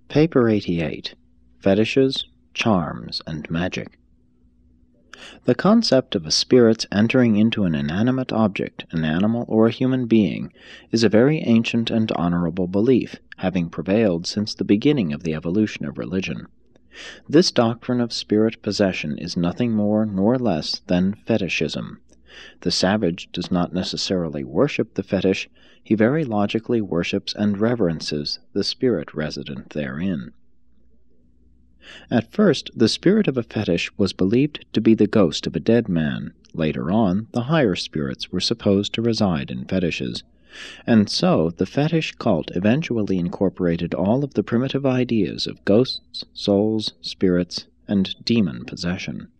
Paper 88. Fetishes, Charms, and Magic. The concept of a spirit's entering into an inanimate object, an animal or a human being, is a very ancient and honorable belief, having prevailed since the beginning of the evolution of religion. This doctrine of spirit possession is nothing more nor less than fetishism. The savage does not necessarily worship the fetish, he very logically worships and reverences the spirit resident therein. At first, the spirit of a fetish was believed to be the ghost of a dead man. Later on, the higher spirits were supposed to reside in fetishes. And so, the fetish cult eventually incorporated all of the primitive ideas of ghosts, souls, spirits, and demon possession.